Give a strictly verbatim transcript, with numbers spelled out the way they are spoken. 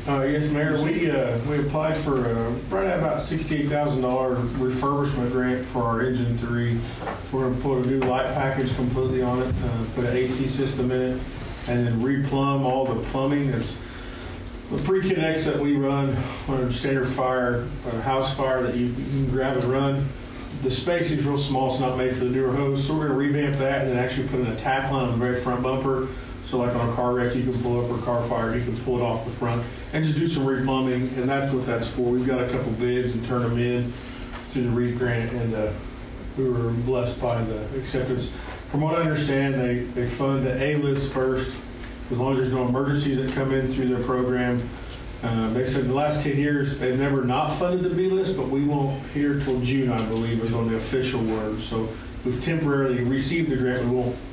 Uh, yes, Mayor, we, uh, we applied for, uh, right at about sixty-eight thousand dollars refurbishment grant for our engine three. We're gonna put a new light package completely on it, uh, put an A C system in it, and then replumb all the plumbing. That's the pre-connects that we run on a standard fire, a house fire that you, you can grab and run. The space is real small, it's not made for the newer hose, so we're gonna revamp that and then actually put in a tack line on the very front bumper. So like on a car wreck, you can pull up, or car fire, you can pull it off the front and just do some replumbing, and that's what that's for. We've got a couple bids and turned them in through the REAP grant, and uh, we were blessed by the acceptance. From what I understand, they, they fund the A-list first, as long as there's no emergencies that come in through their program. Uh, they said in the last ten years, they've never not funded the B-list, but we won't hear till June, I believe, is on the official word. So we've temporarily received the grant, we won't